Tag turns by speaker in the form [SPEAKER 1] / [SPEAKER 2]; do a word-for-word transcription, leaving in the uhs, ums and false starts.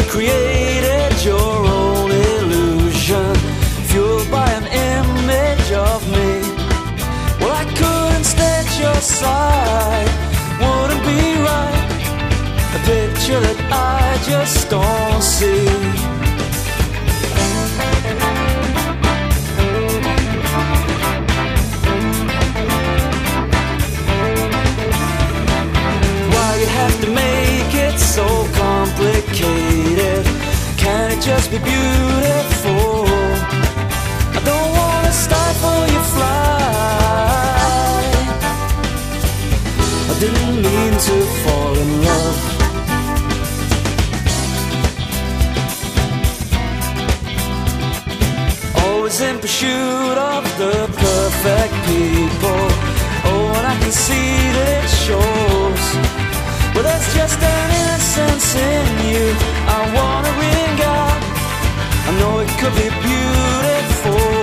[SPEAKER 1] created your own illusion, fueled by an image of me. Well, I couldn't stand your side, wouldn't be right, a picture that I just don't see. Have to make it so complicated. Can it just be beautiful? I don't wanna stifle your flight. I didn't mean to fall in love. Always in pursuit of the perfect people. Oh, and I can see that it shows. But there's just an innocence in you I wanna ring out. I know it could be beautiful.